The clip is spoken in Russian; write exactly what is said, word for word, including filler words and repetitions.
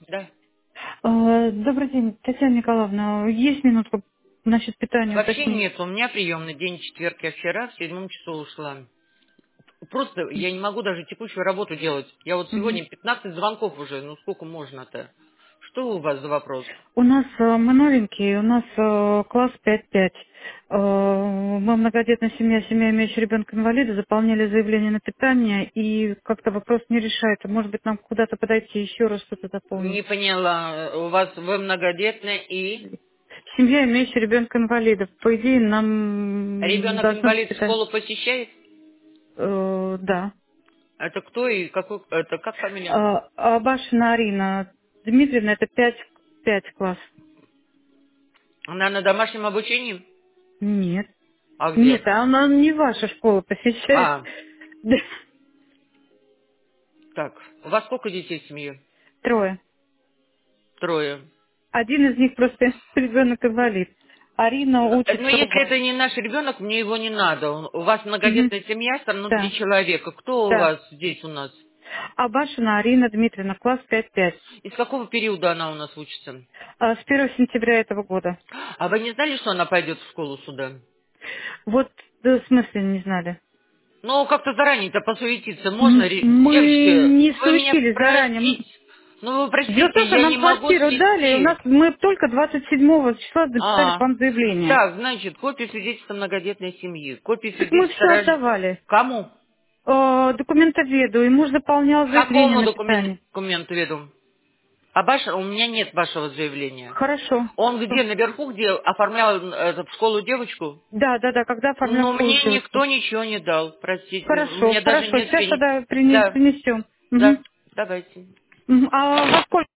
Да. Э, Добрый день, Татьяна Николаевна. Есть минутку насчет питания Вообще уточнить? нет, у меня приемный день четверг, я вчера в седьмом часу ушла. Просто я не могу даже текущую работу делать. Я вот Мгм. сегодня пятнадцать звонков уже, ну сколько можно-то? Что у вас за вопрос? У нас э, мы новенькие, у нас э, класс пять пять. Э, Мы многодетная семья, семья, имеющая ребенка-инвалида, заполняли заявление на питание, и как-то вопрос не решается. Может быть, нам куда-то подойти еще раз что-то Не заполнить? поняла, у вас вы многодетная и Семья, имеющая ребенка-инвалида, по идее, нам ребенок должно инвалид быть питание. школу посещает? Э, Да. Это кто и какой, это как фамилия? А, а Башина Арина Дмитриевна, это пять пять класс. Она на домашнем обучении? Нет. А где? Нет, а она не ваша школа посещает. А, Да. так, у вас сколько детей в семье? Трое. Трое. Один из них просто ребенок инвалид. Арина Ну, э, ну, учится у если вас. это не наш ребенок, мне его не надо. Он- у вас Мгм. многодетная семья, там три Да, человека. Кто у да. вас здесь у нас? А Башина Арина Дмитриевна, класс пять пять. Из какого периода она у нас учится? А, с первого сентября этого года. А вы не знали, что она пойдет в школу сюда? Вот, да, в смысле не знали. Ну, как-то заранее-то посуетиться можно. М- ре- Мы Девочки, не вы меня суетились заранее. простите. Ну, вы Дело в простите, том, что я нам не могу квартиру дали, и у нас свести. мы только двадцать седьмого числа написали к А, вам заявление. так, значит, копия свидетельства многодетной семьи. Копия Так мы свидетельства... все рож- отдавали. Кому? Э, документоведу, и муж заполнял заявление Какому на докумен- питание. документу веду? А ваше, у меня нет вашего заявления. Хорошо. Он где, наверху, где оформлял э, в школу девочку? Да, да, да, когда оформлял Но школу мне девочку. никто ничего не дал, простите. У Хорошо, меня даже хорошо. нет Сейчас свидетельств. тогда прине- Да, принесем. Мгм. да, давайте. Мгм. А во сколько